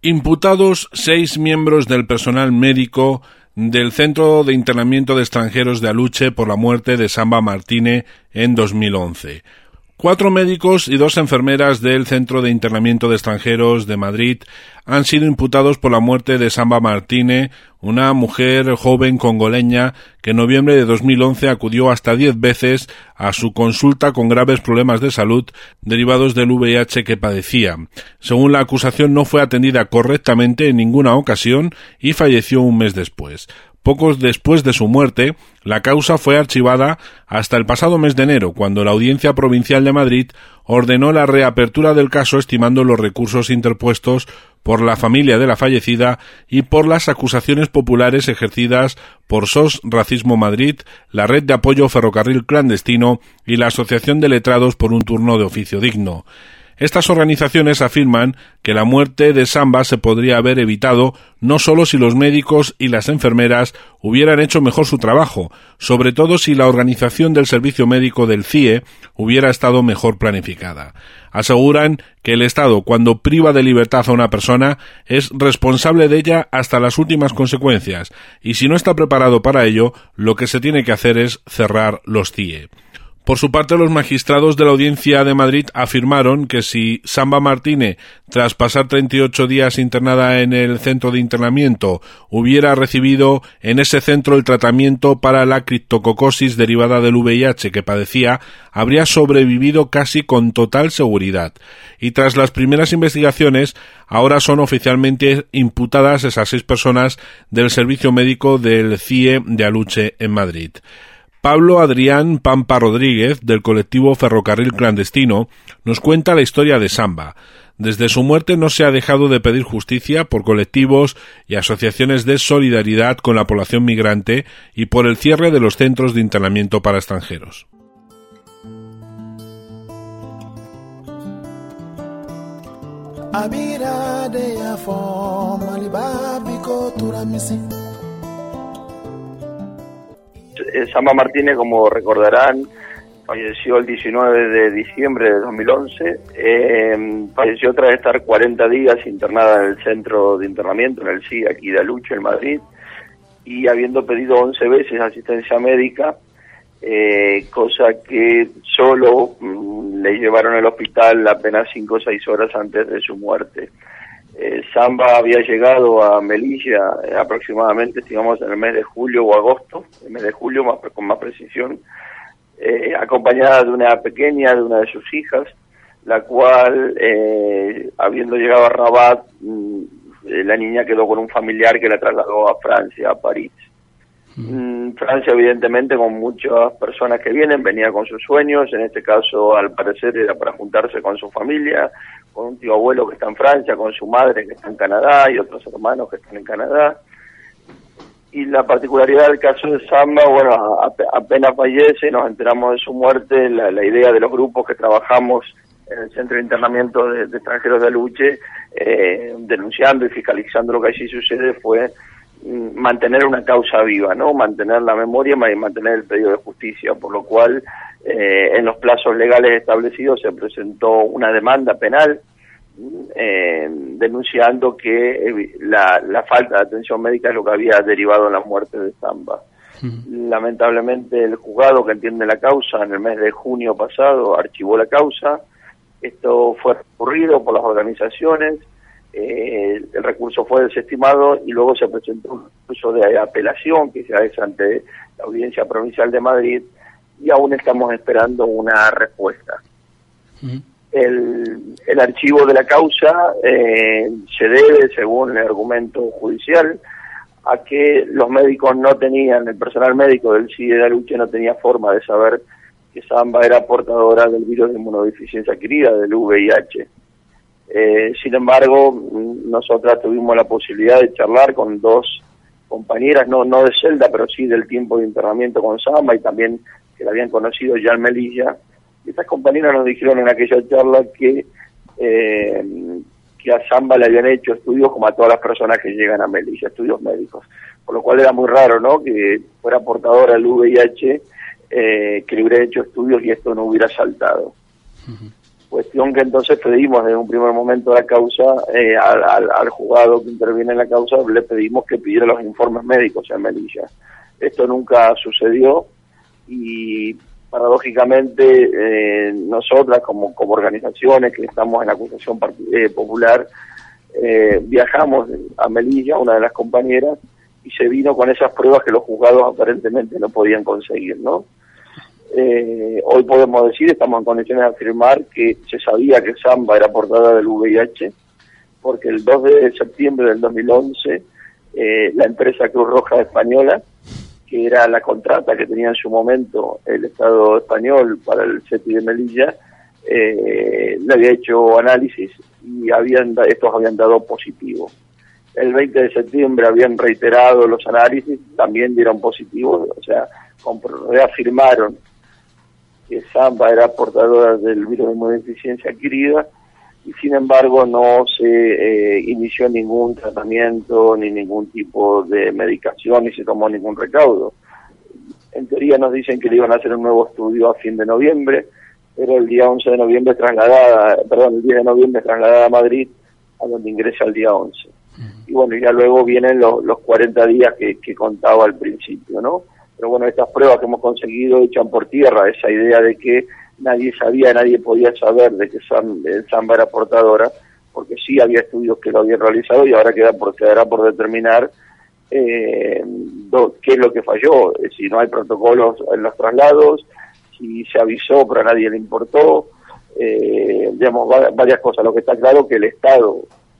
Imputados 6 miembros del personal médico del Centro de Internamiento de Extranjeros de Aluche por la muerte de Samba Martínez en 2011. 4 médicos y 2 enfermeras del Centro de Internamiento de Extranjeros de Madrid han sido imputados por la muerte de Samba Martínez, una mujer joven congoleña que en noviembre de 2011 acudió hasta 10 veces a su consulta con graves problemas de salud derivados del VIH que padecía. Según la acusación, no fue atendida correctamente en ninguna ocasión y falleció un mes después. Pocos después de su muerte, la causa fue archivada hasta el pasado mes de enero, cuando la Audiencia Provincial de Madrid ordenó la reapertura del caso, estimando los recursos interpuestos por la familia de la fallecida y por las acusaciones populares ejercidas por SOS Racismo Madrid, la Red de Apoyo Ferrocarril Clandestino y la Asociación de Letrados por un Turno de Oficio Digno. Estas organizaciones afirman que la muerte de Samba se podría haber evitado no solo si los médicos y las enfermeras hubieran hecho mejor su trabajo, sobre todo si la organización del servicio médico del CIE hubiera estado mejor planificada. Aseguran que el Estado, cuando priva de libertad a una persona, es responsable de ella hasta las últimas consecuencias, y si no está preparado para ello, lo que se tiene que hacer es cerrar los CIE. Por su parte, los magistrados de la Audiencia de Madrid afirmaron que si Samba Martínez, tras pasar 38 días internada en el centro de internamiento, hubiera recibido en ese centro el tratamiento para la criptococosis derivada del VIH que padecía, habría sobrevivido casi con total seguridad. Y tras las primeras investigaciones, ahora son oficialmente imputadas esas 6 personas del servicio médico del CIE de Aluche en Madrid. Pablo Adrián Pampa Rodríguez, del colectivo Ferrocarril Clandestino, nos cuenta la historia de Samba. Desde su muerte no se ha dejado de pedir justicia por colectivos y asociaciones de solidaridad con la población migrante y por el cierre de los centros de internamiento para extranjeros. Samba Martínez, como recordarán, falleció el 19 de diciembre de 2011. Falleció tras estar 40 días internada en el centro de internamiento, en el CIE aquí de Aluche, en Madrid, y habiendo pedido 11 veces asistencia médica, cosa que solo le llevaron al hospital apenas 5 o 6 horas antes de su muerte. Samba había llegado a Melilla aproximadamente, estimamos, en el mes de julio o agosto, el mes de julio con más precisión, acompañada de una pequeña, de una de sus hijas, la cual, habiendo llegado a Rabat, la niña quedó con un familiar que la trasladó a Francia, a París. Francia, evidentemente, con muchas personas que venía con sus sueños. En este caso, al parecer, era para juntarse con su familia, con un tío abuelo que está en Francia, con su madre que está en Canadá y otros hermanos que están en Canadá. Y la particularidad del caso de Samba, bueno, apenas fallece, nos enteramos de su muerte. La idea de los grupos que trabajamos en el Centro de Internamiento de Extranjeros de Aluche, denunciando y fiscalizando lo que allí sucede, fue mantener una causa viva, ¿no? Mantener la memoria y mantener el pedido de justicia, por lo cual en los plazos legales establecidos se presentó una demanda penal denunciando que la falta de atención médica es lo que había derivado en la muerte de Samba. Lamentablemente el juzgado que entiende la causa en el mes de junio pasado archivó la causa. Esto fue recurrido por las organizaciones. El recurso fue desestimado y luego se presentó un recurso de apelación que se hace ante la Audiencia Provincial de Madrid y aún estamos esperando una respuesta. El archivo de la causa se debe, según el argumento judicial, a que los médicos no tenían, el personal médico del CIE de Aluche no tenía forma de saber que Samba era portadora del virus de inmunodeficiencia adquirida, del VIH. Sin embargo, nosotras tuvimos la posibilidad de charlar con 2 compañeras, no de celda, pero sí del tiempo de internamiento con Samba y también que la habían conocido ya en Melilla. Y estas compañeras nos dijeron en aquella charla que a Samba le habían hecho estudios como a todas las personas que llegan a Melilla, estudios médicos. Por lo cual era muy raro, ¿no?, que fuera portadora del VIH, que le hubiera hecho estudios y esto no hubiera saltado. Cuestión que entonces pedimos desde un primer momento la causa, al juzgado que interviene en la causa, le pedimos que pidiera los informes médicos en Melilla. Esto nunca sucedió y paradójicamente nosotras como organizaciones que estamos en la acusación popular, viajamos a Melilla, una de las compañeras, y se vino con esas pruebas que los juzgados aparentemente no podían conseguir, ¿no? Hoy podemos decir, estamos en condiciones de afirmar que se sabía que Samba era portadora del VIH, porque el 2 de septiembre del 2011, la empresa Cruz Roja Española, que era la contrata que tenía en su momento el Estado español para el CETI de Melilla, le había hecho análisis y estos habían dado positivo. El 20 de septiembre habían reiterado los análisis, también dieron positivos, o sea, reafirmaron que Samba era portadora del virus de inmunodeficiencia adquirida, y sin embargo no se inició ningún tratamiento ni ningún tipo de medicación ni se tomó ningún recaudo. En teoría nos dicen que le iban a hacer un nuevo estudio a fin de noviembre, pero el día 11 de noviembre el 10 de noviembre trasladada a Madrid, a donde ingresa el día 11. Y bueno, ya luego vienen los 40 días que contaba al principio, ¿no? Pero bueno, estas pruebas que hemos conseguido echan por tierra esa idea de que nadie podía saber de que Samba era portadora, porque sí había estudios que lo habían realizado y ahora quedará por determinar qué es lo que falló, si no hay protocolos en los traslados, si se avisó pero a nadie le importó, digamos, varias cosas. Lo que está claro que el Estado,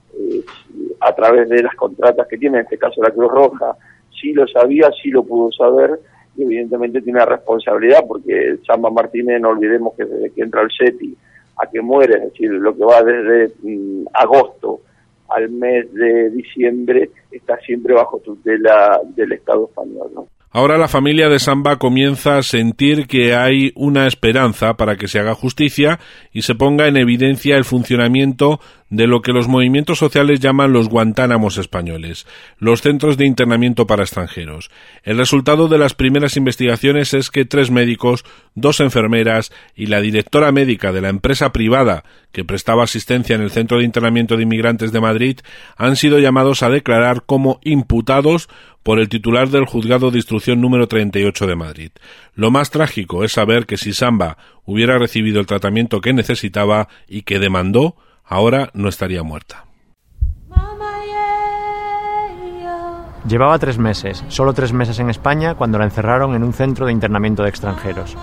a través de las contratas que tiene, en este caso la Cruz Roja, sí lo sabía, sí lo pudo saber, y evidentemente tiene una responsabilidad, porque Samba Martínez, no olvidemos que desde que entra al CETI a que muere, es decir, lo que va desde agosto al mes de diciembre, está siempre bajo tutela del Estado español, ¿no? Ahora la familia de Samba comienza a sentir que hay una esperanza para que se haga justicia y se ponga en evidencia el funcionamiento de lo que los movimientos sociales llaman los Guantánamos españoles, los centros de internamiento para extranjeros. El resultado de las primeras investigaciones es que 3 médicos, 2 enfermeras y la directora médica de la empresa privada que prestaba asistencia en el Centro de Internamiento de Inmigrantes de Madrid han sido llamados a declarar como imputados por el titular del Juzgado de Instrucción número 38 de Madrid. Lo más trágico es saber que si Samba hubiera recibido el tratamiento que necesitaba y que demandó, ahora no estaría muerta. Llevaba 3 meses, solo 3 meses en España, cuando la encerraron en un centro de internamiento de extranjeros.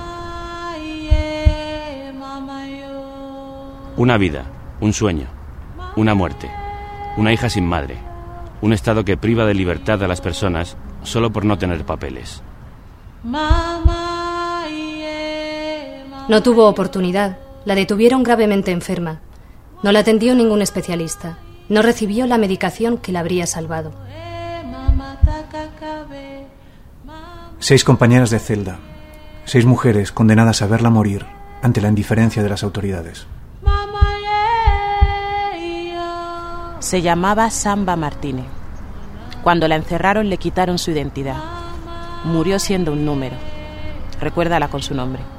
Una vida, un sueño, una muerte, una hija sin madre, un estado que priva de libertad a las personas solo por no tener papeles. No tuvo oportunidad. La detuvieron gravemente enferma. No la atendió ningún especialista. No recibió la medicación que la habría salvado. 6 compañeras de celda. 6 mujeres condenadas a verla morir ante la indiferencia de las autoridades. Se llamaba Samba Martínez. Cuando la encerraron le quitaron su identidad. Murió siendo un número. Recuérdala con su nombre.